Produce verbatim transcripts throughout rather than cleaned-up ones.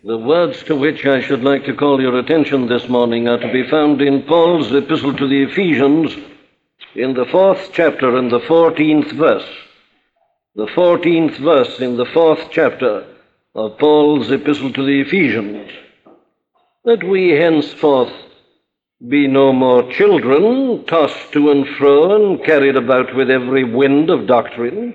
The words to which I should like to call your attention this morning are to be found in Paul's epistle to the Ephesians in the fourth chapter and the fourteenth verse. The fourteenth verse in the fourth chapter of Paul's epistle to the Ephesians. That we henceforth be no more children, tossed to and fro and carried about with every wind of doctrine,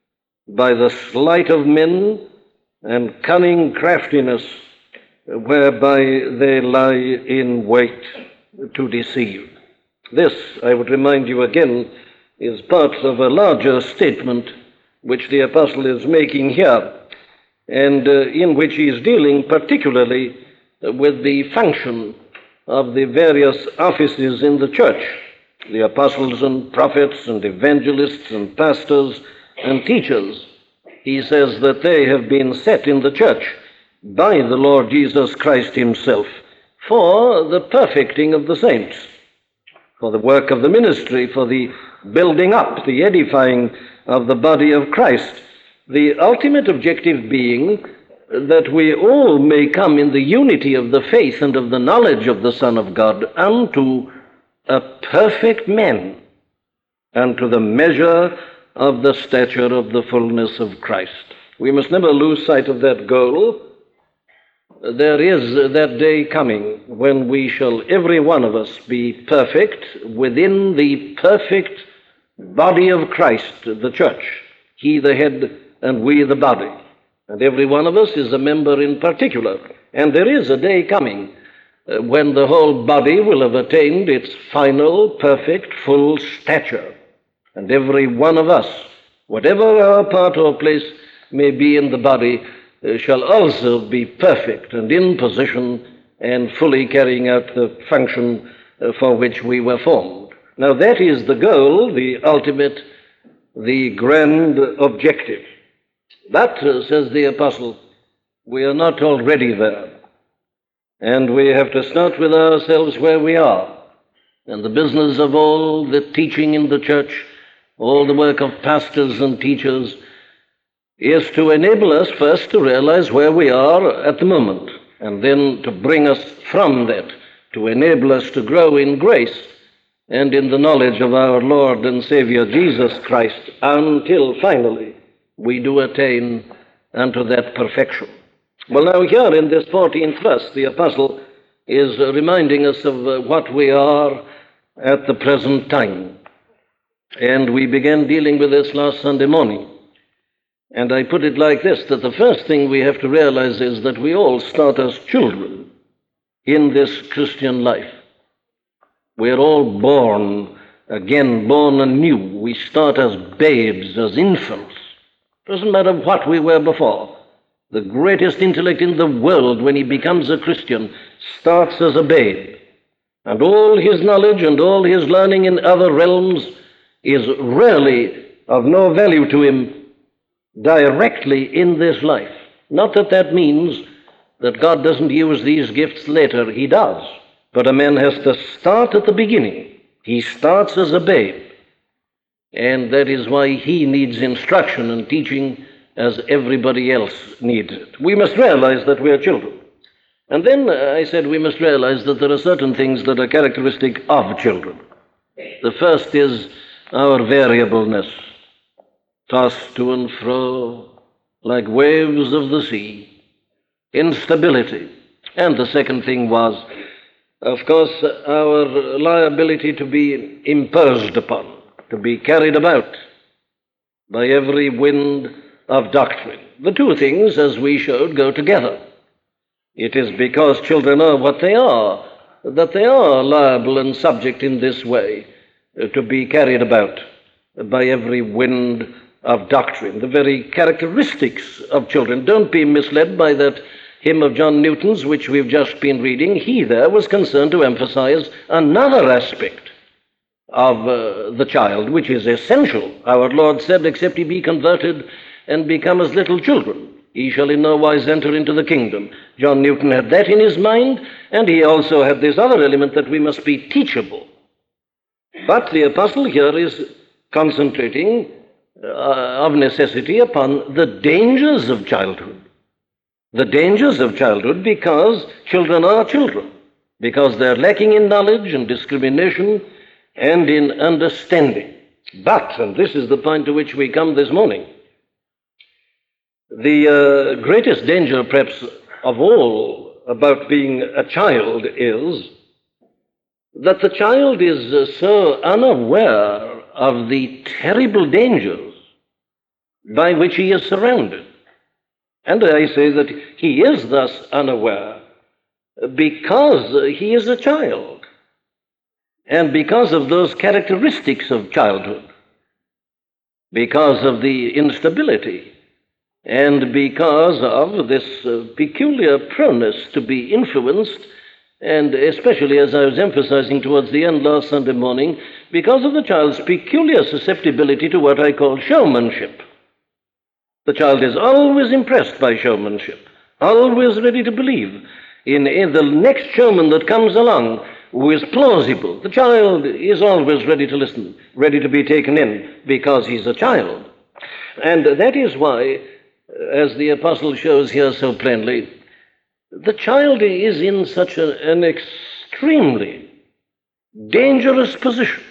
by the sleight of men and cunning craftiness, whereby they lie in wait to deceive. This, I would remind you again, is part of a larger statement which the apostle is making here, and uh, in which he is dealing particularly with the function of the various offices in the church, the apostles and prophets and evangelists and pastors and teachers. He says that they have been set in the church by the Lord Jesus Christ himself for the perfecting of the saints, for the work of the ministry, for the building up, the edifying of the body of Christ, the ultimate objective being that we all may come in the unity of the faith and of the knowledge of the Son of God unto a perfect man, unto the measure of the stature of the fullness of Christ. We must never lose sight of that goal. There is that day coming when we shall, every one of us, be perfect within the perfect body of Christ, the church. He the head and we the body. And every one of us is a member in particular. And there is a day coming uh, when the whole body will have attained its final, perfect, full stature. And every one of us, whatever our part or place may be in the body, uh, shall also be perfect and in position and fully carrying out the function uh, for which we were formed. Now that is the goal, the ultimate, the grand objective. But, uh, says the apostle, we are not already there. And we have to start with ourselves where we are. And the business of all the teaching in the church, all the work of pastors and teachers, is to enable us first to realize where we are at the moment, and then to bring us from that, to enable us to grow in grace and in the knowledge of our Lord and Savior Jesus Christ, until finally we do attain unto that perfection. Well, now here in this fourteenth verse, the apostle is reminding us of uh, what we are at the present time. And we began dealing with this last Sunday morning. And I put it like this, that the first thing we have to realize is that we all start as children in this Christian life. We are all born, again born anew. We start as babes, as infants. Doesn't matter what we were before. The greatest intellect in the world, when he becomes a Christian, starts as a babe. And all his knowledge and all his learning in other realms is really of no value to him directly in this life. Not that that means that God doesn't use these gifts later. He does. But a man has to start at the beginning. He starts as a babe. And that is why he needs instruction and teaching as everybody else needs it. We must realize that we are children. And then uh, I said we must realize that there are certain things that are characteristic of children. The first is our variableness, tossed to and fro like waves of the sea, instability. And the second thing was, of course, our liability to be imposed upon, to be carried about by every wind of doctrine. The two things, as we showed, go together. It is because children are what they are, that they are liable and subject in this way uh, to be carried about by every wind of doctrine. The very characteristics of children. Don't be misled by that hymn of John Newton's, which we've just been reading. He there was concerned to emphasize another aspect of uh, the child, which is essential. Our Lord said, except he be converted and become as little children, he shall in no wise enter into the kingdom. John Newton had that in his mind, and he also had this other element that we must be teachable. But the apostle here is concentrating uh, of necessity upon the dangers of childhood. the dangers of childhood because children are children, because they're lacking in knowledge and discrimination and in understanding. But, and this is the point to which we come this morning, the uh, greatest danger perhaps of all about being a child is that the child is uh, so unaware of the terrible dangers by which he is surrounded. And I say that he is thus unaware because he is a child, and because of those characteristics of childhood, because of the instability, and because of this uh, peculiar proneness to be influenced, and especially, as I was emphasizing towards the end last Sunday morning, because of the child's peculiar susceptibility to what I call showmanship. The child is always impressed by showmanship, always ready to believe in, in the next showman that comes along who is plausible. The child is always ready to listen, ready to be taken in, because he's a child. And that is why, as the apostle shows here so plainly, the child is in such a, an extremely dangerous position.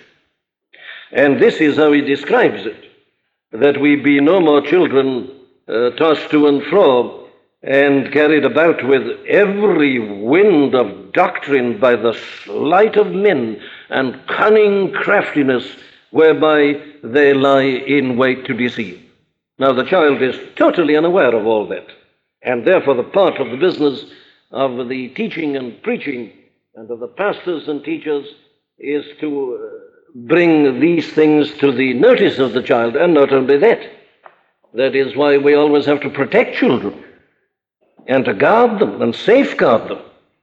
And this is how he describes it, that we be no more children uh, tossed to and fro and carried about with every wind of doctrine by the sleight of men and cunning craftiness whereby they lie in wait to deceive. Now, the child is totally unaware of all that, and therefore the part of the business of the teaching and preaching and of the pastors and teachers is to uh, bring these things to the notice of the child, and not only that. That is why we always have to protect children and to guard them and safeguard them.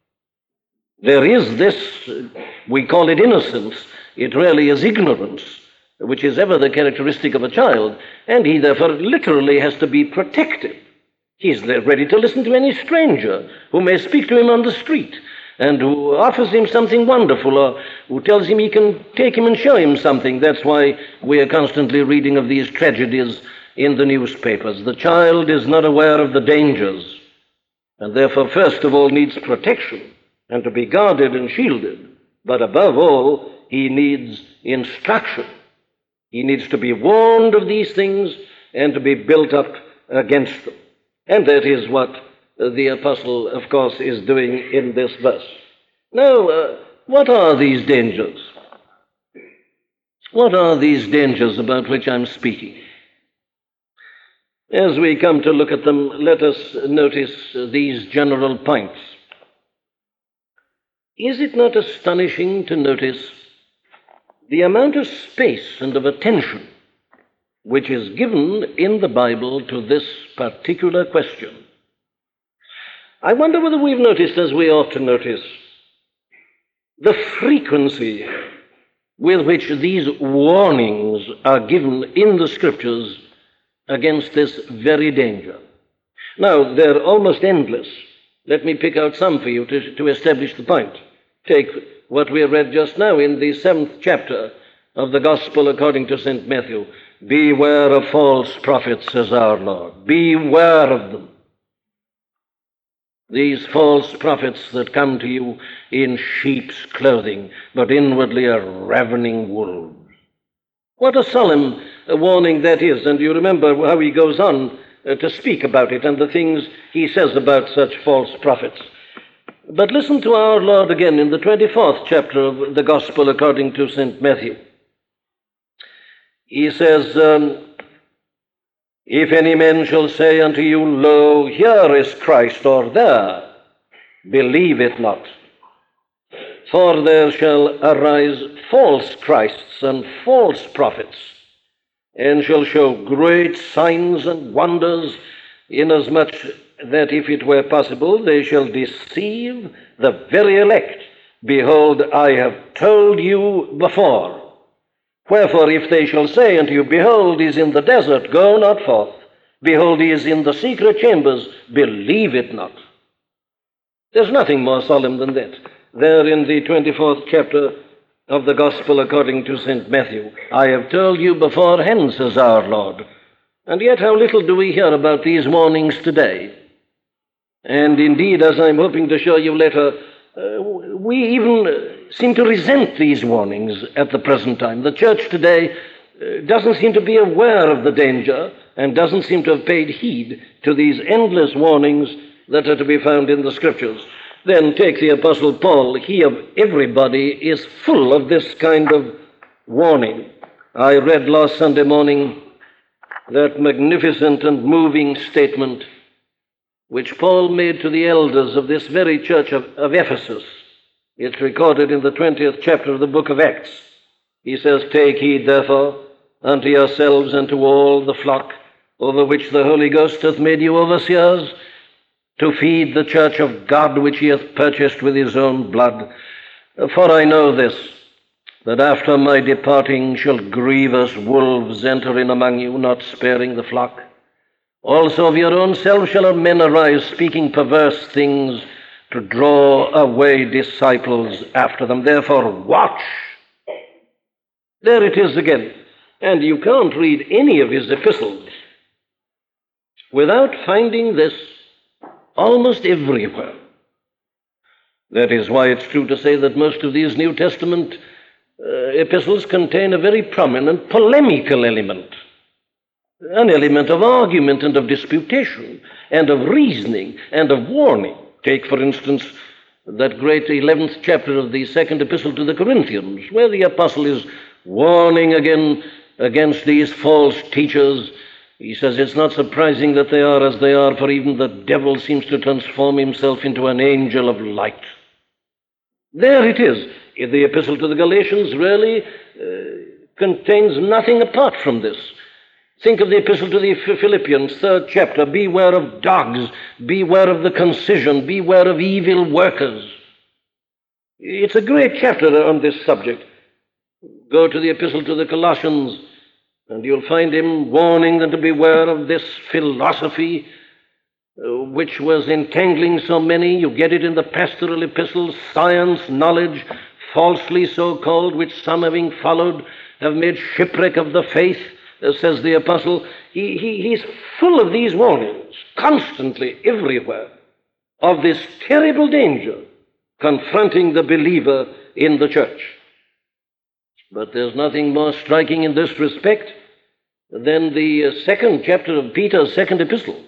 There is this, we call it innocence, it really is ignorance, which is ever the characteristic of a child, and he therefore literally has to be protected. He's there ready to listen to any stranger who may speak to him on the street and who offers him something wonderful, or who tells him he can take him and show him something. That's why we are constantly reading of these tragedies in the newspapers. The child is not aware of the dangers, and therefore first of all needs protection and to be guarded and shielded. But above all, he needs instruction. He needs to be warned of these things and to be built up against them. And that is what the apostle, of course, is doing in this verse. Now, uh, what are these dangers? What are these dangers about which I'm speaking? As we come to look at them, let us notice these general points. Is it not astonishing to notice the amount of space and of attention which is given in the Bible to this particular question? I wonder whether we've noticed, as we ought to notice, the frequency with which these warnings are given in the Scriptures against this very danger. Now, they're almost endless. Let me pick out some for you to, to establish the point. Take what we read just now in the seventh chapter of the Gospel according to Saint Matthew. Beware of false prophets, says our Lord. Beware of them. These false prophets that come to you in sheep's clothing, but inwardly are ravening wolves. What a solemn warning that is. And you remember how he goes on uh, to speak about it and the things he says about such false prophets. But listen to our Lord again in the twenty-fourth chapter of the Gospel according to Saint Matthew. He says, um, if any man shall say unto you, Lo, here is Christ, or there, believe it not. For there shall arise false Christs and false prophets, and shall show great signs and wonders, inasmuch that if it were possible, they shall deceive the very elect. Behold, I have told you before. Wherefore, if they shall say unto you, Behold, he is in the desert, go not forth. Behold, he is in the secret chambers, believe it not. There's nothing more solemn than that. There in the twenty-fourth chapter of the Gospel according to Saint Matthew, I have told you beforehand, says our Lord. And yet how little do we hear about these warnings today. And indeed, as I'm hoping to show you later, uh, we even uh, seem to resent these warnings at the present time. The church today uh, doesn't seem to be aware of the danger and doesn't seem to have paid heed to these endless warnings that are to be found in the Scriptures. Then take the Apostle Paul. He of everybody is full of this kind of warning. I read last Sunday morning that magnificent and moving statement which Paul made to the elders of this very church of, of Ephesus. It's recorded in the twentieth chapter of the book of Acts. He says, "Take heed, therefore, unto yourselves and to all the flock over which the Holy Ghost hath made you overseers, to feed the church of God which he hath purchased with his own blood. For I know this, that after my departing shall grievous wolves enter in among you, not sparing the flock. Also of your own self shall men arise, speaking perverse things, to draw away disciples after them. Therefore watch." There it is again. And you can't read any of his epistles without finding this almost everywhere. That is why it's true to say that most of these New Testament uh, epistles contain a very prominent polemical element, an element of argument and of disputation and of reasoning and of warning. Take, for instance, that great eleventh chapter of the second epistle to the Corinthians, where the apostle is warning again against these false teachers. He says it's not surprising that they are as they are, for even the devil seems to transform himself into an angel of light. There it is. The epistle to the Galatians really uh, contains nothing apart from this. Think of the epistle to the Philippians, third chapter. Beware of dogs, beware of the concision, beware of evil workers. It's a great chapter on this subject. Go to the epistle to the Colossians, and you'll find him warning them to beware of this philosophy uh, which was entangling so many. You get it in the pastoral epistles, science, knowledge, falsely so called, which some having followed have made shipwreck of the faith, uh, says the apostle. He, he, he's full of these warnings, constantly, everywhere, of this terrible danger confronting the believer in the church. But there's nothing more striking in this respect than the second chapter of Peter's second epistle.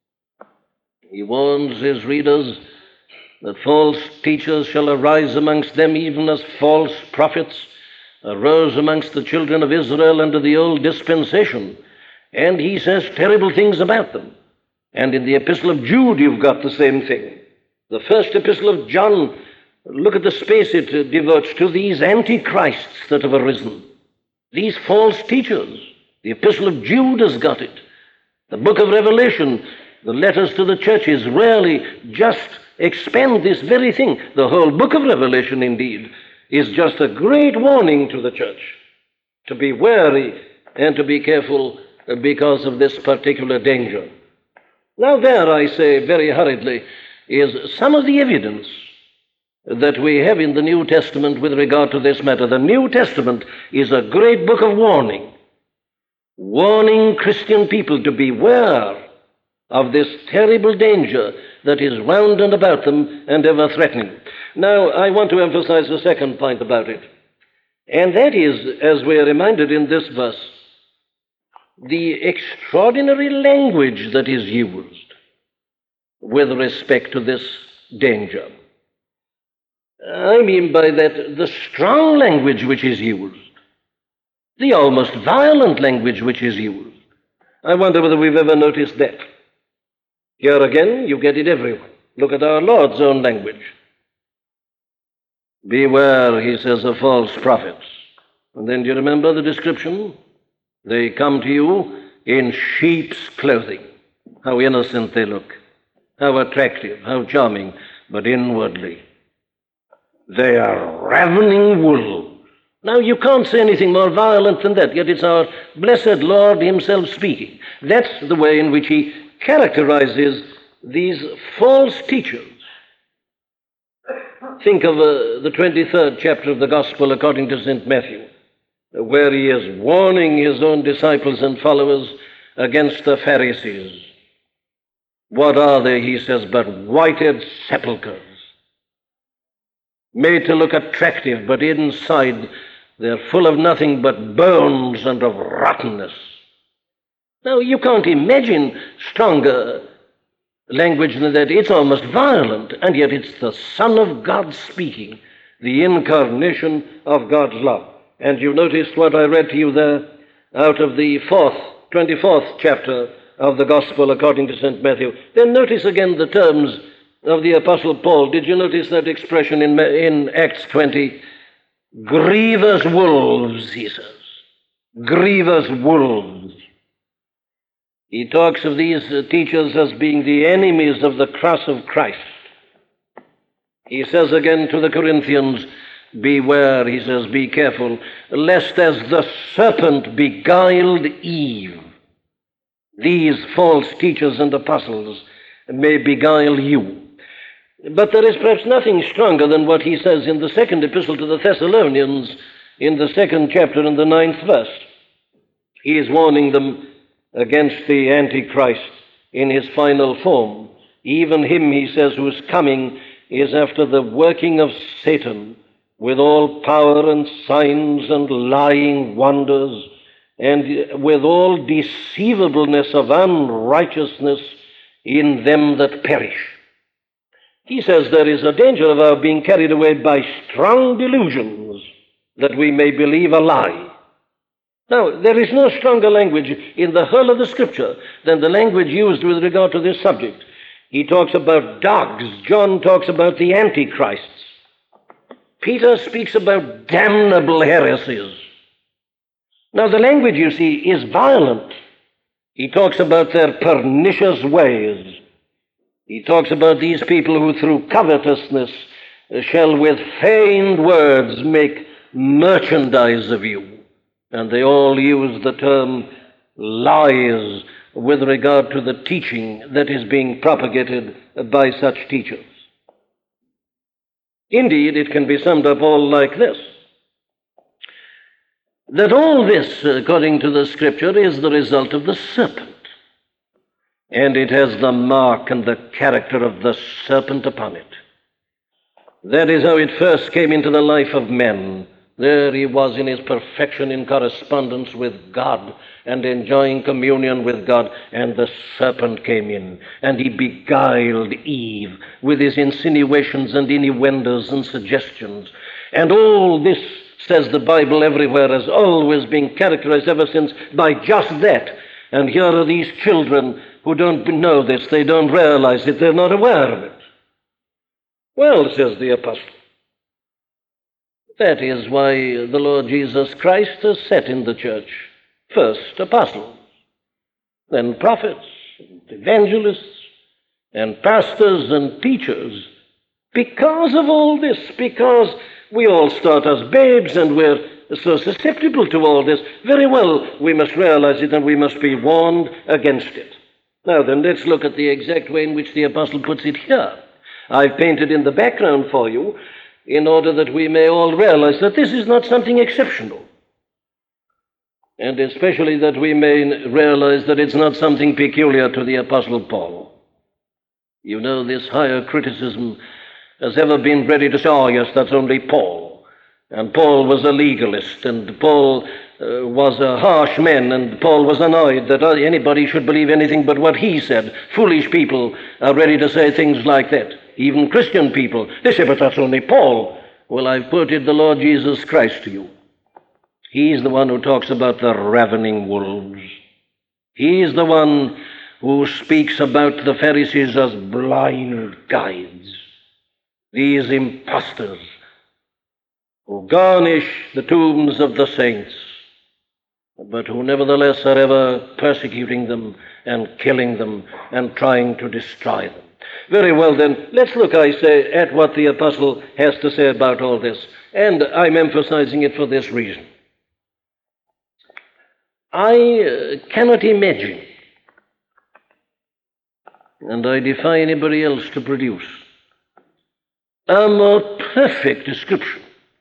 He warns his readers that false teachers shall arise amongst them, even as false prophets arose amongst the children of Israel under the old dispensation. And he says terrible things about them. And in the epistle of Jude, you've got the same thing. The first epistle of John, look at the space it devotes to these antichrists that have arisen, these false teachers. The epistle of Jude has got it. The book of Revelation, the letters to the churches rarely just expand this very thing. The whole book of Revelation, indeed, is just a great warning to the church to be wary and to be careful because of this particular danger. Now there, I say very hurriedly, is some of the evidence that we have in the New Testament with regard to this matter. The New Testament is a great book of warning, warning Christian people to beware of this terrible danger that is round and about them and ever threatening. Now, I want to emphasize the second point about it, and that is, as we are reminded in this verse, the extraordinary language that is used with respect to this danger. I mean by that the strong language which is used, the almost violent language which is used. I wonder whether we've ever noticed that. Here again, you get it everywhere. Look at our Lord's own language. Beware, he says, of false prophets. And then do you remember the description? They come to you in sheep's clothing. How innocent they look. How attractive, how charming, but inwardly they are ravening wolves. Now, you can't say anything more violent than that, yet it's our blessed Lord himself speaking. That's the way in which he characterizes these false teachers. Think of uh, the twenty-third chapter of the Gospel according to Saint Matthew, where he is warning his own disciples and followers against the Pharisees. What are they, he says, but whited sepulchres, made to look attractive, but inside they're full of nothing but bones and of rottenness. Now, you can't imagine stronger language than that. It's almost violent, and yet it's the Son of God speaking, the incarnation of God's love. And you noticed what I read to you there out of the fourth, twenty-fourth chapter of the Gospel according to Saint Matthew. Then notice again the terms of the Apostle Paul. Did you notice that expression in, in Acts twenty? Grievous wolves, he says. Grievous wolves. He talks of these uh, teachers as being the enemies of the cross of Christ. He says again to the Corinthians, beware, he says, be careful, lest as the serpent beguiled Eve, these false teachers and apostles may beguile you. But there is perhaps nothing stronger than what he says in the second epistle to the Thessalonians, in the second chapter and the ninth verse. He is warning them against the Antichrist in his final form. Even him, he says, whose coming is after the working of Satan, with all power and signs and lying wonders, and with all deceivableness of unrighteousness in them that perish. He says there is a danger of our being carried away by strong delusions, that we may believe a lie. Now, there is no stronger language in the whole of the Scripture than the language used with regard to this subject. He talks about dogs. John talks about the antichrists. Peter speaks about damnable heresies. Now, the language, you see, is violent. He talks about their pernicious ways. He talks about these people who through covetousness shall with feigned words make merchandise of you. And they all use the term lies with regard to the teaching that is being propagated by such teachers. Indeed, it can be summed up all like this, that all this, according to the Scripture, is the result of the serpent, and it has the mark and the character of the serpent upon it. That is how it first came into the life of men. There he was in his perfection, in correspondence with God and enjoying communion with God, and the serpent came in, and he beguiled Eve with his insinuations and innuendos and suggestions. And all this, says the Bible everywhere, has always been characterized ever since by just that. And here are these children who don't know this, they don't realize it, they're not aware of it. Well, says the apostle, that is why the Lord Jesus Christ has set in the church first apostles, then prophets, and evangelists, and pastors and teachers. Because of all this, because we all start as babes and we're so susceptible to all this, very well, we must realize it and we must be warned against it. Now then, let's look at the exact way in which the apostle puts it here. I've painted in the background for you in order that we may all realize that this is not something exceptional, and especially that we may realize that it's not something peculiar to the Apostle Paul. You know, this higher criticism has ever been ready to say, oh yes, that's only Paul, and Paul was a legalist, and Paul uh, was a harsh man, and Paul was annoyed that anybody should believe anything but what he said. Foolish people are ready to say things like that. Even Christian people, they say, but that's only Paul. Well, I've quoted the Lord Jesus Christ to you. He's the one who talks about the ravening wolves. He's the one who speaks about the Pharisees as blind guides, these impostors who garnish the tombs of the saints, but who nevertheless are ever persecuting them and killing them and trying to destroy them. Very well, then, let's look, I say, at what the apostle has to say about all this. And I'm emphasizing it for this reason. I uh, cannot imagine, and I defy anybody else to produce, a more perfect description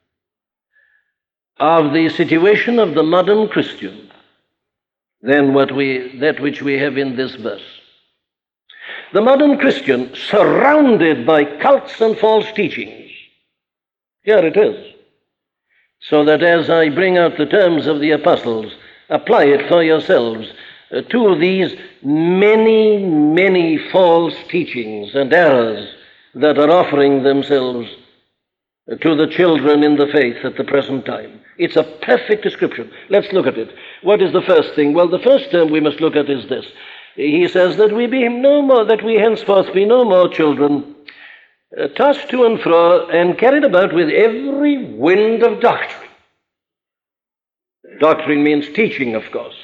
of the situation of the modern Christian than what we, that which we have in this verse. the modern Christian surrounded by cults and false teachings. Here it is. So that as I bring out the terms of the apostles, apply it for yourselves uh, to these many, many false teachings and errors that are offering themselves uh, to the children in the faith at the present time. It's a perfect description. Let's look at it. What is the first thing? Well, the first term we must look at is this. He says that we be no more, that we henceforth be no more children, uh, tossed to and fro and carried about with every wind of doctrine. Doctrine means teaching, of course.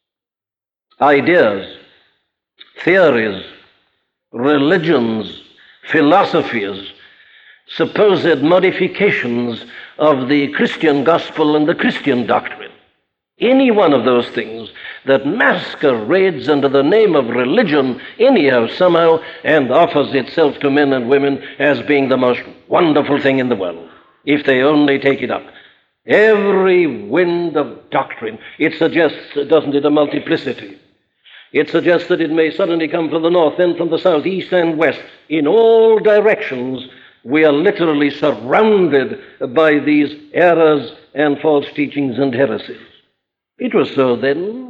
Ideas, theories, religions, philosophies, supposed modifications of the Christian gospel and the Christian doctrine. Any one of those things that masquerades under the name of religion anyhow, somehow, and offers itself to men and women as being the most wonderful thing in the world, if they only take it up. Every wind of doctrine, it suggests, doesn't it, a multiplicity. It suggests that it may suddenly come from the north, then from the south, east and west. In all directions, we are literally surrounded by these errors and false teachings and heresies. It was so then.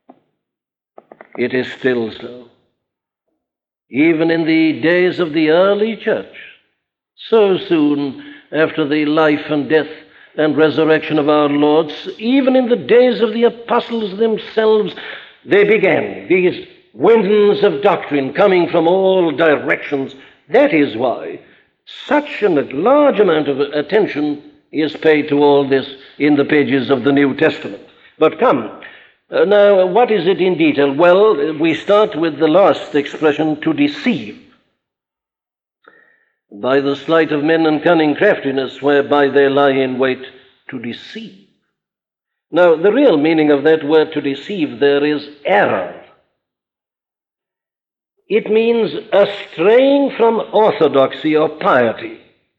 It is still so. Even in the days of the early church, so soon after the life and death and resurrection of our Lord, even in the days of the apostles themselves, they began these winds of doctrine coming from all directions. That is why such a large amount of attention is paid to all this in the pages of the New Testament. But come, uh, now what is it in detail? Well, we start with the last expression, to deceive. By the sleight of men and cunning craftiness, whereby they lie in wait to deceive. Now, the real meaning of that word to deceive there is error. It means a straying from orthodoxy or piety.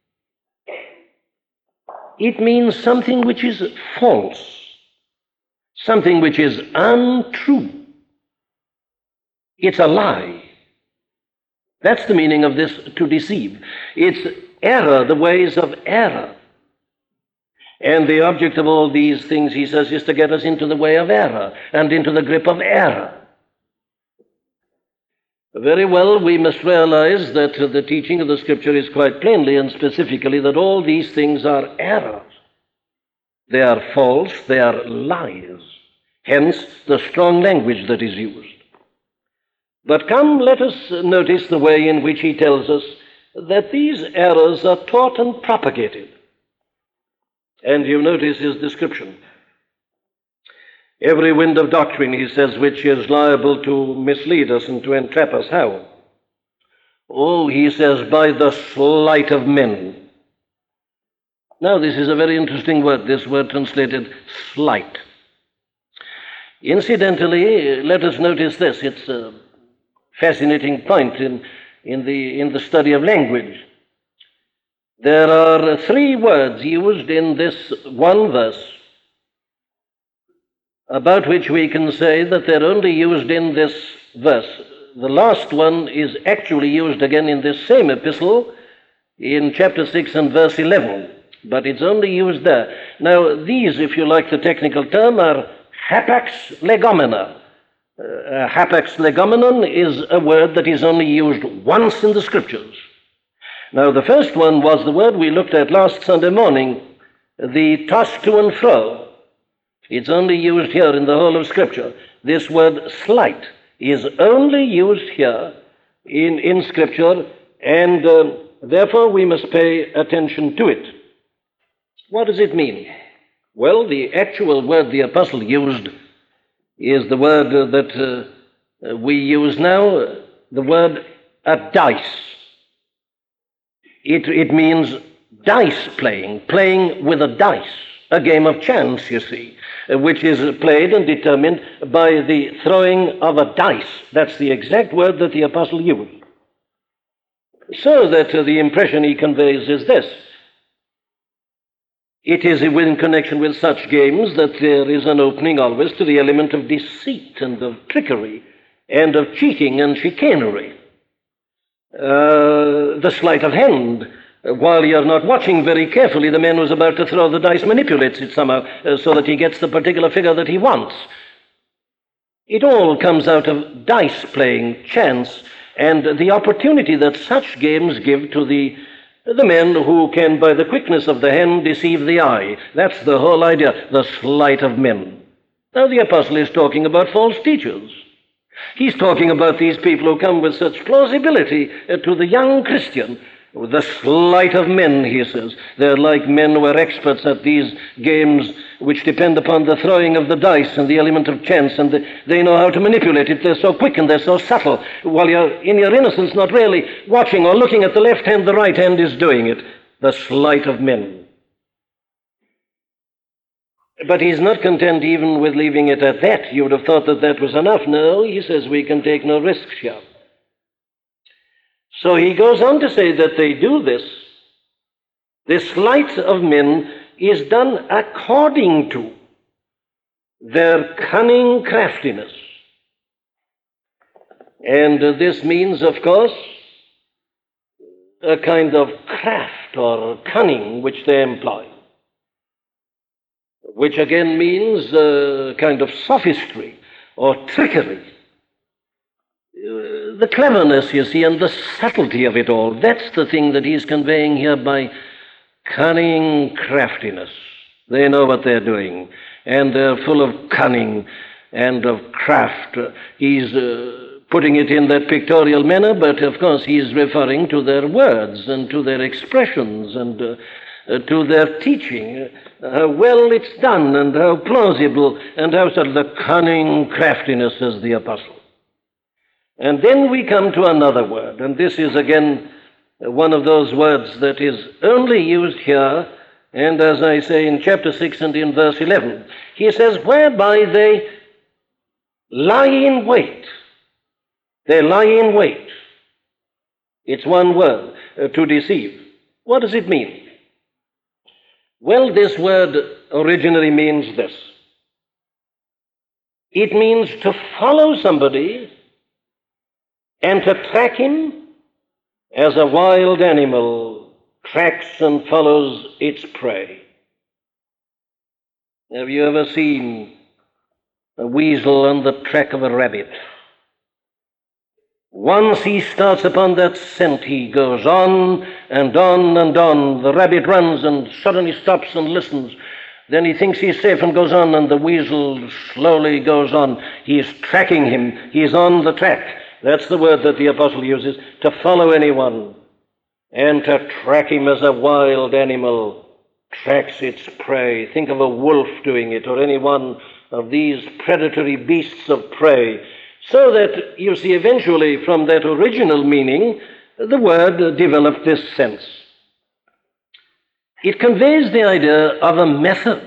It means something which is false, something which is untrue. It's a lie. That's the meaning of this, to deceive. It's error, the ways of error. And the object of all these things, he says, is to get us into the way of error and into the grip of error. Very well, we must realize that the teaching of the Scripture is quite plainly and specifically that all these things are errors. They are false, they are lies. Hence, the strong language that is used. But come, let us notice the way in which he tells us that these errors are taught and propagated. And you notice his description. Every wind of doctrine, he says, which is liable to mislead us and to entrap us. How? Oh, he says, by the sleight of men. Now, this is a very interesting word, this word translated sleight. Incidentally, let us notice this. It's a fascinating point in, in, the, in the study of language. There are three words used in this one verse about which we can say that they're only used in this verse. The last one is actually used again in this same epistle in chapter six and verse eleven, but it's only used there. Now, these, if you like the technical term, are hapax legomena. Uh, hapax legomenon is a word that is only used once in the Scriptures. Now, the first one was the word we looked at last Sunday morning, the toss to and fro. It's only used here in the whole of Scripture. This word sleight is only used here in, in Scripture, and uh, therefore we must pay attention to it. What does it mean? Well, the actual word the apostle used is the word uh, that uh, we use now, uh, the word a dice. It, it means dice playing, playing with a dice, a game of chance, you see, uh, which is played and determined by the throwing of a dice. That's the exact word that the apostle used. So that uh, the impression he conveys is this. It is in connection with such games that there is an opening always to the element of deceit and of trickery and of cheating and chicanery. Uh, the sleight of hand. Uh, While you're not watching very carefully, the man who's about to throw the dice manipulates it somehow uh, so that he gets the particular figure that he wants. It all comes out of dice playing, chance, and the opportunity that such games give to the the men who can, by the quickness of the hand, deceive the eye. That's the whole idea, the sleight of men. Now, the apostle is talking about false teachers. He's talking about these people who come with such plausibility uh, to the young Christian. The sleight of men, he says. They're like men who are experts at these games which depend upon the throwing of the dice and the element of chance, and the, they know how to manipulate it. They're so quick and they're so subtle. While you're in your innocence not really watching or looking at the left hand, the right hand is doing it. The sleight of men. But he's not content even with leaving it at that. You would have thought that that was enough. No, he says we can take no risks here. So he goes on to say that they do this. This sleight of men is done according to their cunning craftiness. And uh, this means, of course, a kind of craft or cunning which they employ, which again means a kind of sophistry or trickery. Uh, the cleverness, you see, and the subtlety of it all, that's the thing that he's conveying here by cunning craftiness. They know what they're doing, and they're full of cunning and of craft. Uh, he's uh, putting it in that pictorial manner, but of course he's referring to their words and to their expressions and uh, uh, to their teaching, uh, how well it's done and how plausible and how sort of the cunning craftiness, says the apostle. And then we come to another word, and this is again one of those words that is only used here, and as I say in chapter six and in verse eleven. He says, whereby they lie in wait. They lie in wait. It's one word, uh, to deceive. What does it mean? Well, this word originally means this. It means to follow somebody and to track him as a wild animal tracks and follows its prey. Have you ever seen a weasel on the track of a rabbit? Once he starts upon that scent, he goes on and on and on. The rabbit runs and suddenly stops and listens. Then he thinks he's safe and goes on, and the weasel slowly goes on. He's tracking him. He's on the track. That's the word that the apostle uses, to follow anyone and to track him as a wild animal tracks its prey. Think of a wolf doing it, or any one of these predatory beasts of prey. So that, you see, eventually from that original meaning, the word developed this sense. It conveys the idea of a method,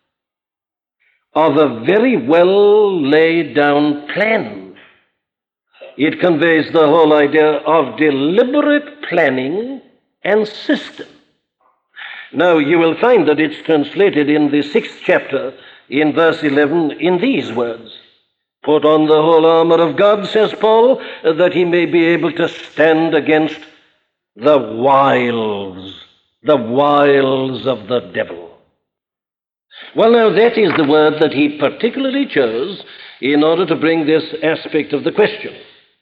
of a very well laid down plan. It conveys the whole idea of deliberate planning and system. Now, you will find that it's translated in the sixth chapter, in verse eleven, in these words. Put on the whole armor of God, says Paul, that he may be able to stand against the wiles, the wiles of the devil. Well, now, that is the word that he particularly chose in order to bring this aspect of the question.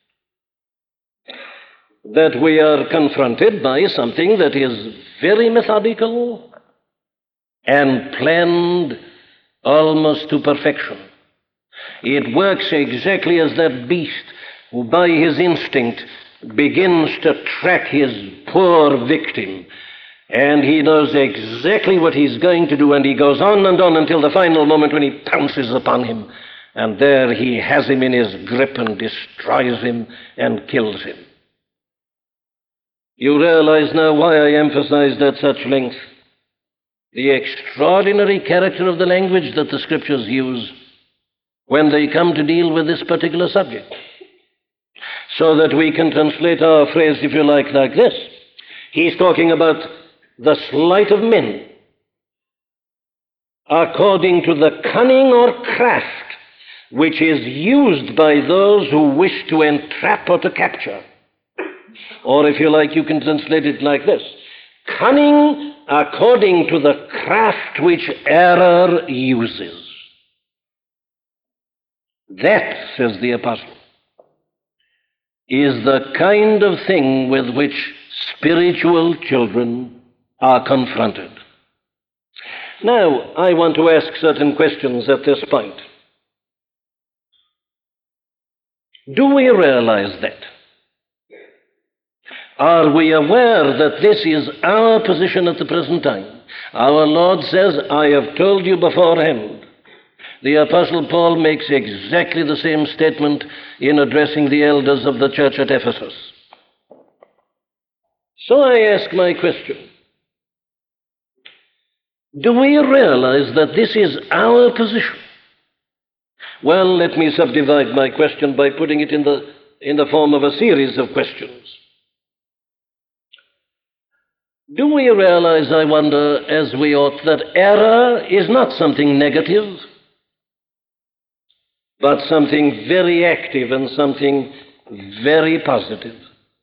That we are confronted by something that is very methodical and planned almost to perfection. It works exactly as that beast who by his instinct begins to track his poor victim. And he knows exactly what he's going to do, and he goes on and on until the final moment when he pounces upon him. And there he has him in his grip and destroys him and kills him. You realize now why I emphasized at such length the extraordinary character of the language that the Scriptures use when they come to deal with this particular subject. So that we can translate our phrase, if you like, like this. He's talking about the sleight of men according to the cunning or craft which is used by those who wish to entrap or to capture. Or if you like, you can translate it like this: cunning according to the craft which error uses. That, says the apostle, is the kind of thing with which spiritual children are confronted. Now, I want to ask certain questions at this point. Do we realize that? Are we aware that this is our position at the present time? Our Lord says, I have told you beforehand. The Apostle Paul makes exactly the same statement in addressing the elders of the church at Ephesus. So I ask my question. Do we realize that this is our position? Well, let me subdivide my question by putting it in the, in the form of a series of questions. Do we realize, I wonder, as we ought, that error is not something negative, but something very active and something very positive?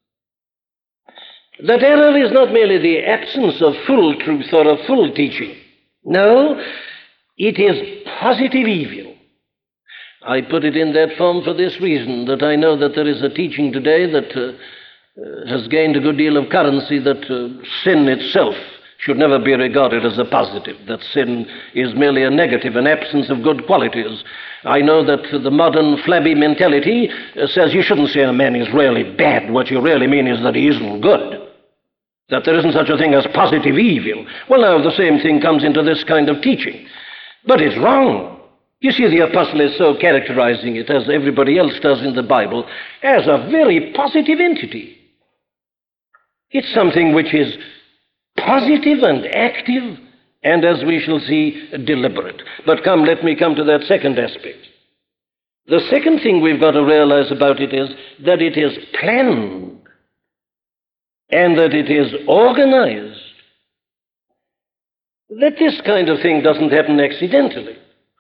That error is not merely the absence of full truth or of full teaching. No, it is positive evil. I put it in that form for this reason, that I know that there is a teaching today that uh, uh, has gained a good deal of currency, that uh, sin itself should never be regarded as a positive, that sin is merely a negative, an absence of good qualities. I know that the modern flabby mentality uh, says you shouldn't say a man is really bad. What you really mean is that he isn't good, that there isn't such a thing as positive evil. Well, now, the same thing comes into this kind of teaching. But it's wrong. You see, the apostle is so characterizing it, as everybody else does in the Bible, as a very positive entity. It's something which is positive and active, and, as we shall see, deliberate. But come, let me come to that second aspect. The second thing we've got to realize about it is that it is planned, and that it is organized. That this kind of thing doesn't happen accidentally.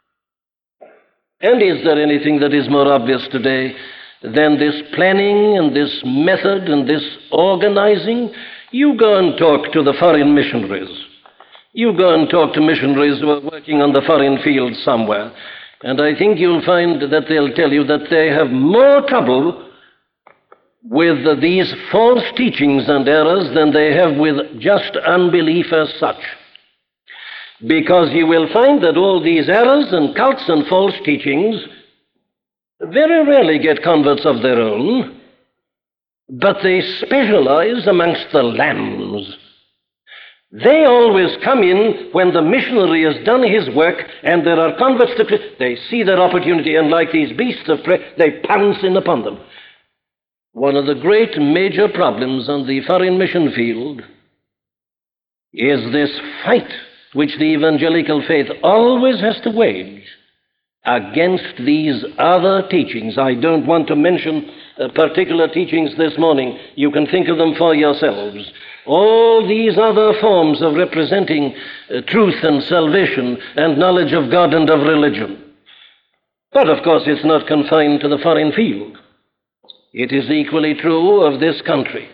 And is there anything that is more obvious today than this planning and this method and this organizing? You go and talk to the foreign missionaries. You go and talk to missionaries who are working on the foreign field somewhere, and I think you'll find that they'll tell you that they have more trouble with these false teachings and errors than they have with just unbelief as such. Because you will find that all these errors and cults and false teachings very rarely get converts of their own, but they specialize amongst the lambs. They always come in when the missionary has done his work and there are converts to Christ. They see their opportunity, and like these beasts of prey, they pounce in upon them. One of the great major problems on the foreign mission field is this fight which the evangelical faith always has to wage against these other teachings. I don't want to mention uh, particular teachings this morning. You can think of them for yourselves. All these other forms of representing uh, truth and salvation and knowledge of God and of religion. But of course it's not confined to the foreign field. It is equally true of this country.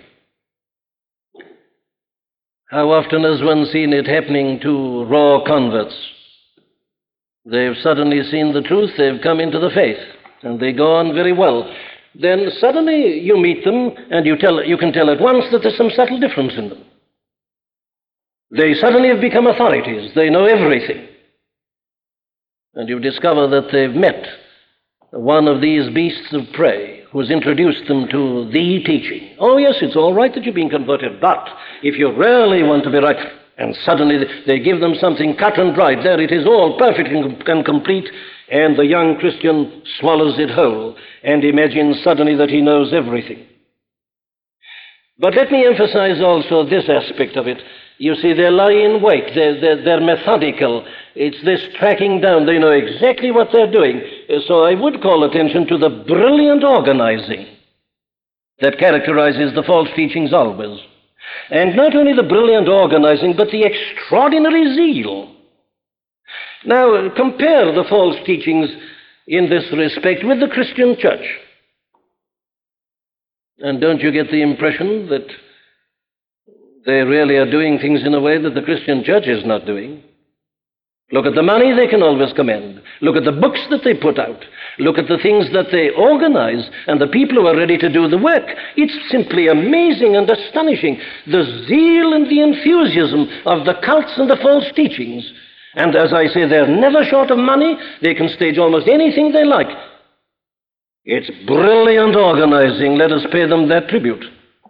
How often has one seen it happening to raw converts? They've suddenly seen the truth, they've come into the faith, and they go on very well. Then suddenly you meet them, and you, tell, you can tell at once that there's some subtle difference in them. They suddenly have become authorities, they know everything. And you discover that they've met one of these beasts of prey who's introduced them to the teaching. Oh yes, it's all right that you're being converted, but if you really want to be right, and suddenly they give them something cut and dried, there it is, all perfect and complete, and the young Christian swallows it whole and imagines suddenly that he knows everything. But let me emphasize also this aspect of it. You see, they lie in wait, they're, they're, they're methodical. It's this tracking down. They know exactly what they're doing. So I would call attention to the brilliant organizing that characterizes the false teachings always. And not only the brilliant organizing, but the extraordinary zeal. Now, compare the false teachings in this respect with the Christian church. And don't you get the impression that they really are doing things in a way that the Christian church is not doing? Look at the money they can always commend. Look at the books that they put out. Look at the things that they organize and the people who are ready to do the work. It's simply amazing and astonishing, the zeal and the enthusiasm of the cults and the false teachings. And as I say, they're never short of money. They can stage almost anything they like. It's brilliant organizing. Let us pay them that tribute.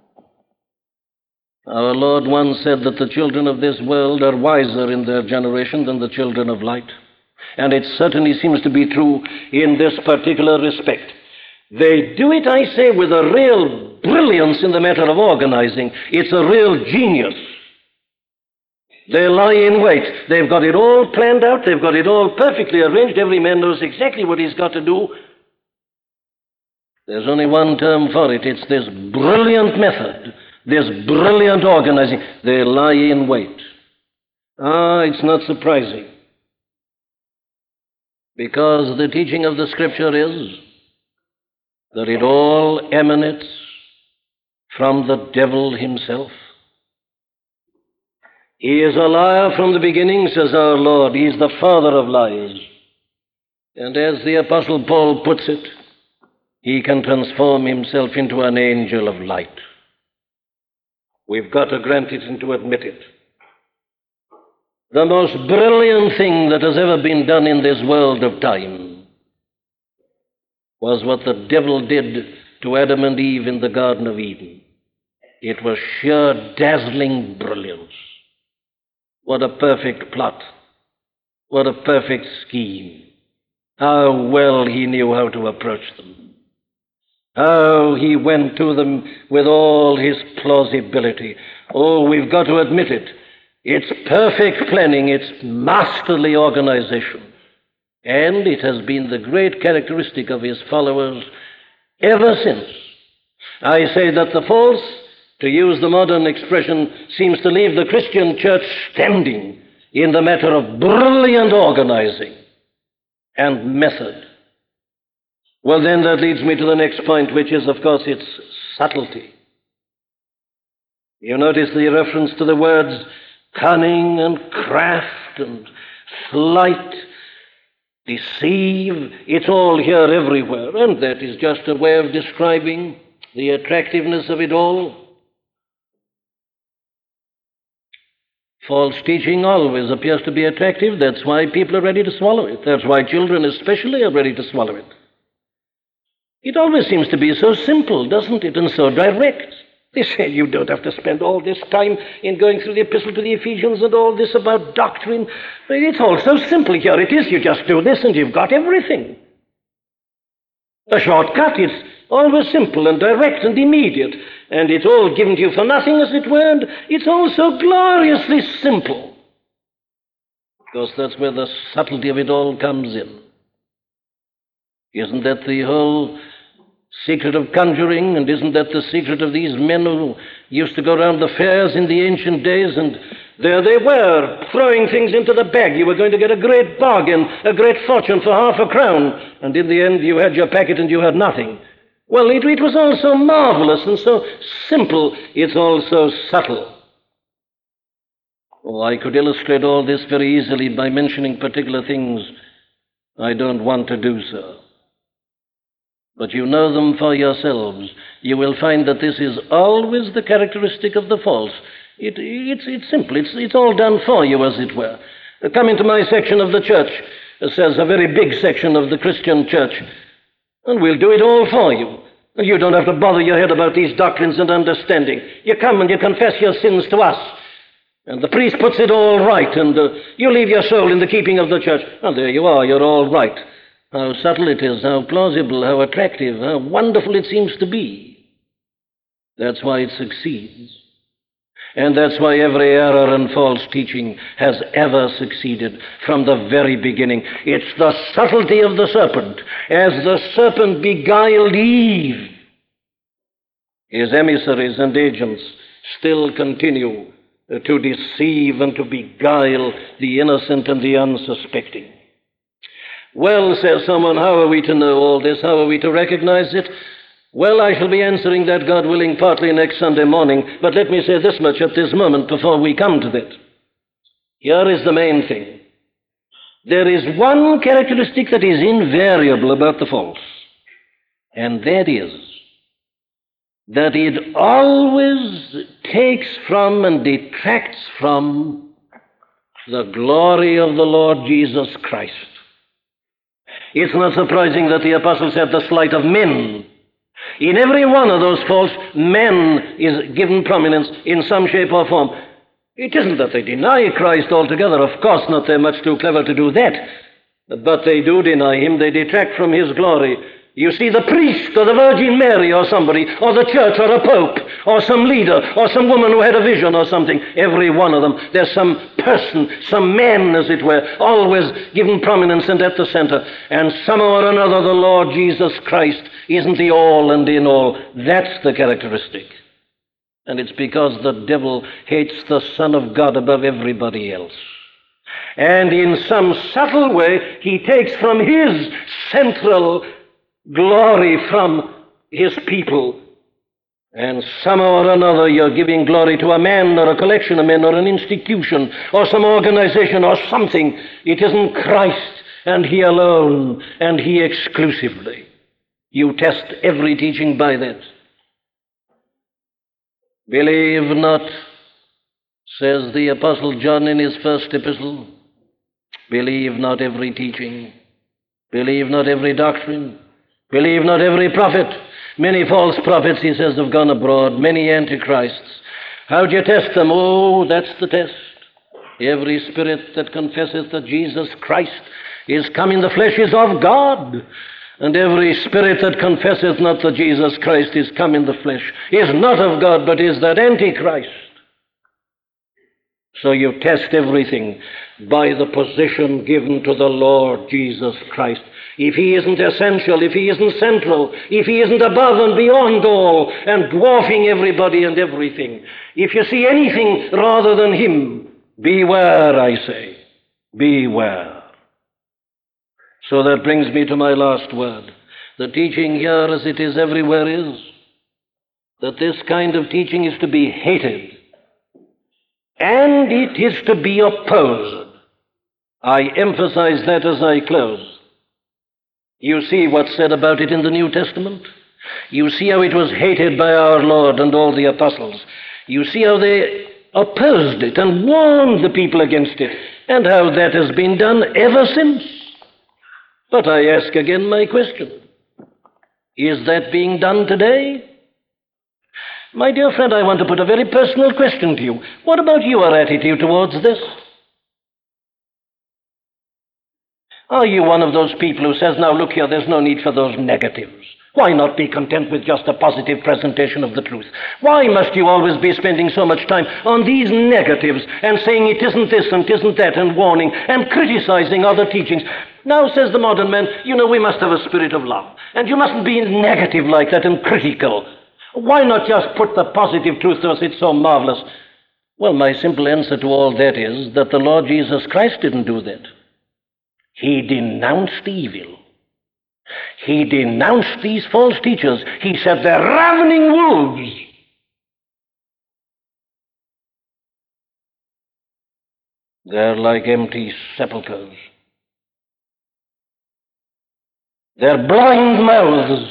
Our Lord once said that the children of this world are wiser in their generation than the children of light. And it certainly seems to be true in this particular respect. They do it, I say, with a real brilliance in the matter of organizing. It's a real genius. They lie in wait. They've got it all planned out. They've got it all perfectly arranged. Every man knows exactly what he's got to do. There's only one term for it. It's this brilliant method, this brilliant organizing. They lie in wait. Ah, it's not surprising. Because the teaching of the Scripture is that it all emanates from the devil himself. He is a liar from the beginning, says our Lord. He is the father of lies. And as the Apostle Paul puts it, he can transform himself into an angel of light. We've got to grant it and to admit it. The most brilliant thing that has ever been done in this world of time was what the devil did to Adam and Eve in the Garden of Eden. It was sheer dazzling brilliance. What a perfect plot. What a perfect scheme. How well he knew how to approach them. How he went to them with all his plausibility. Oh, we've got to admit it. It's perfect planning. It's masterly organization. And it has been the great characteristic of his followers ever since. I say that the false, to use the modern expression, seems to leave the Christian church standing in the matter of brilliant organizing and method. Well, then that leads me to the next point, which is, of course, its subtlety. You notice the reference to the words cunning and craft and sleight, deceive. It's all here everywhere, and that is just a way of describing the attractiveness of it all. False teaching always appears to be attractive. That's why people are ready to swallow it. That's why children especially are ready to swallow it. It always seems to be so simple, doesn't it, and so direct. They say you don't have to spend all this time in going through the epistle to the Ephesians and all this about doctrine. It's all so simple. Here it is. You just do this and you've got everything. A shortcut. It's always simple and direct and immediate. And it's all given to you for nothing, as it were. And it's all so gloriously simple. Because that's where the subtlety of it all comes in. Isn't that the whole secret of conjuring, and isn't that the secret of these men who used to go around the fairs in the ancient days, and there they were, throwing things into the bag. You were going to get a great bargain, a great fortune for half a crown, and in the end you had your packet and you had nothing. Well, it, it was all so marvelous and so simple, it's all so subtle. Oh, I could illustrate all this very easily by mentioning particular things. I don't want to do so. But you know them for yourselves. You will find that this is always the characteristic of the false. It, it's, it's simple. It's, it's all done for you, as it were. Come into my section of the church. It says a very big section of the Christian church. And we'll do it all for you. You don't have to bother your head about these doctrines and understanding. You come and you confess your sins to us. And the priest puts it all right. And uh, you leave your soul in the keeping of the church. And there you are. You're all right. How subtle it is, how plausible, how attractive, how wonderful it seems to be. That's why it succeeds. And that's why every error and false teaching has ever succeeded from the very beginning. It's the subtlety of the serpent. As the serpent beguiled Eve, his emissaries and agents still continue to deceive and to beguile the innocent and the unsuspecting. Well, says someone, how are we to know all this? How are we to recognize it? Well, I shall be answering that, God willing, partly next Sunday morning, but let me say this much at this moment before we come to that. Here is the main thing. There is one characteristic that is invariable about the false, and that is that it always takes from and detracts from the glory of the Lord Jesus Christ. It's not surprising that the apostles had the slight of men. In every one of those false men is given prominence in some shape or form. It isn't that they deny Christ altogether. Of course not. They're much too clever to do that. But they do deny him. They detract from his glory. You see, the priest or the Virgin Mary or somebody, or the church or a pope, or some leader, or some woman who had a vision or something, every one of them, there's some person, some man, as it were, always given prominence and at the center. And somehow or another, the Lord Jesus Christ isn't the all and in all. That's the characteristic. And it's because the devil hates the Son of God above everybody else. And in some subtle way, he takes from his central glory from his people. And somehow or another, you're giving glory to a man or a collection of men or an institution or some organization or something. It isn't Christ and he alone and he exclusively. You test every teaching by that. Believe not, says the Apostle John in his first epistle, believe not every teaching, believe not every doctrine, believe not every prophet. Many false prophets, he says, have gone abroad, many antichrists. How do you test them? Oh, that's the test. Every spirit that confesseth that Jesus Christ is come in the flesh is of God. And every spirit that confesseth not that Jesus Christ is come in the flesh is not of God, but is that Antichrist. So you test everything by the position given to the Lord Jesus Christ. If he isn't essential, if he isn't central, if he isn't above and beyond all and dwarfing everybody and everything, if you see anything rather than him, beware, I say, beware. So that brings me to my last word. The teaching here, as it is everywhere, is that this kind of teaching is to be hated, and it is to be opposed. I emphasize that as I close. You see what's said about it in the New Testament? You see how it was hated by our Lord and all the apostles. You see how they opposed it and warned the people against it, and how that has been done ever since. But I ask again my question. Is that being done today? My dear friend, I want to put a very personal question to you. What about your attitude towards this? Are you one of those people who says, now look here, there's no need for those negatives? Why not be content with just a positive presentation of the truth? Why must you always be spending so much time on these negatives and saying it isn't this and it isn't that and warning and criticizing other teachings? Now, says the modern man, you know, we must have a spirit of love. And you mustn't be negative like that and critical. Why not just put the positive truth to us? It's so marvelous. Well, my simple answer to all that is that the Lord Jesus Christ didn't do that. He denounced evil. He denounced these false teachers. He said they're ravening wolves. They're like empty sepulchres. They're blind mouths.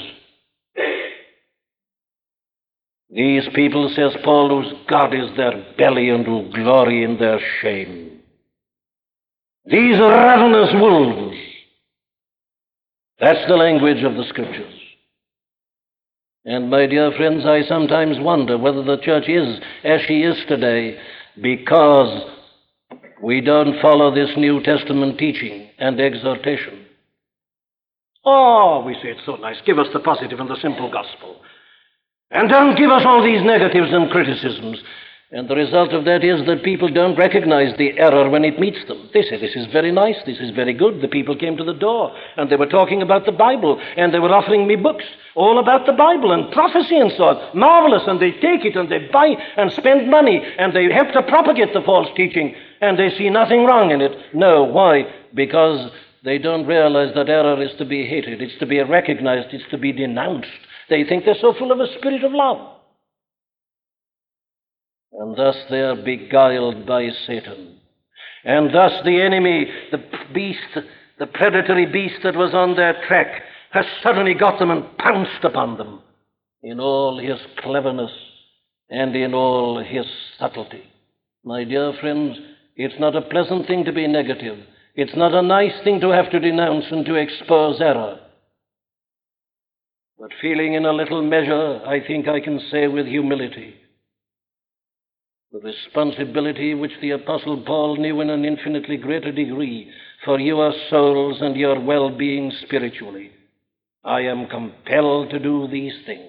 These people, says Paul, whose God is their belly and who glory in their shame. These ravenous wolves. That's the language of the Scriptures. And my dear friends, I sometimes wonder whether the church is as she is today because we don't follow this New Testament teaching and exhortation. Oh, we say it's so nice. Give us the positive and the simple gospel. And don't give us all these negatives and criticisms. And the result of that is that people don't recognize the error when it meets them. They say, this is very nice, this is very good. The people came to the door, and they were talking about the Bible, and they were offering me books all about the Bible and prophecy and so on. Marvelous, and they take it, and they buy and spend money, and they help to propagate the false teaching, and they see nothing wrong in it. No, why? Because they don't realize that error is to be hated, it's to be recognized, it's to be denounced. They think they're so full of a spirit of love. And thus they are beguiled by Satan. And thus the enemy, the beast, the predatory beast that was on their track, has suddenly got them and pounced upon them in all his cleverness and in all his subtlety. My dear friends, it's not a pleasant thing to be negative. It's not a nice thing to have to denounce and to expose error. But feeling in a little measure, I think I can say with humility, the responsibility which the Apostle Paul knew in an infinitely greater degree for your souls and your well-being spiritually, I am compelled to do these things.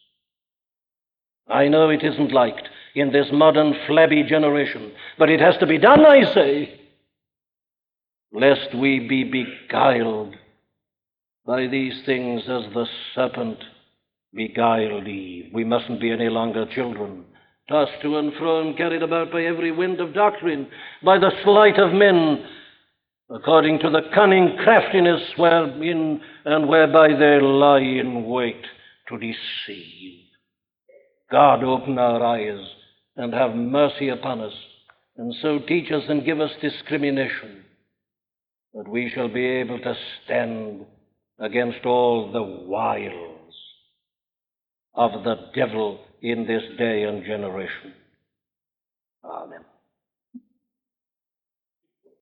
I know it isn't liked in this modern flabby generation, but it has to be done, I say, lest we be beguiled by these things as the serpent beguiled Eve. We mustn't be any longer children, tossed to and fro and carried about by every wind of doctrine, by the sleight of men, according to the cunning craftiness wherein and whereby they lie in wait to deceive. God, open our eyes and have mercy upon us, and so teach us and give us discrimination, that we shall be able to stand against all the wiles of the devil in this day and generation. Amen.